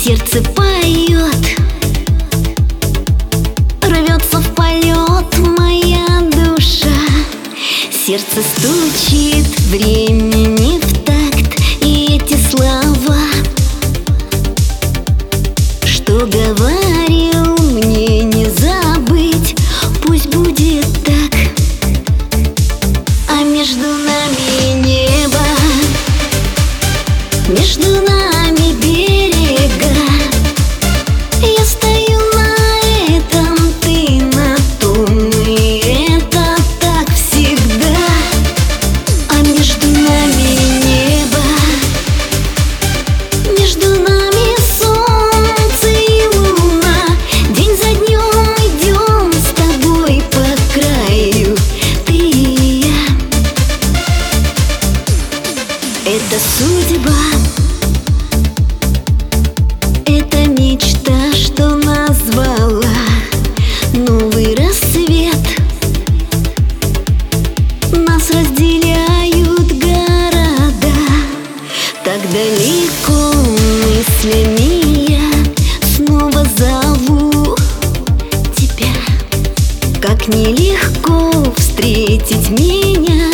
сердце поет, рвется в полет моя душа. Сердце стучит, времени в такт, и эти слова, что говорил мне не забыть, пусть будет так. А между нами небо, между нами берега. Я стою на этом, ты на том, и это так всегда. А между нами небо, между нами солнце и луна. День за днем идем с тобой по краю, ты и я. Это судьба, это мечта, что назвала новый рассвет. Нас разделяют города, так далеко мыслями я снова зову тебя. Как нелегко встретить меня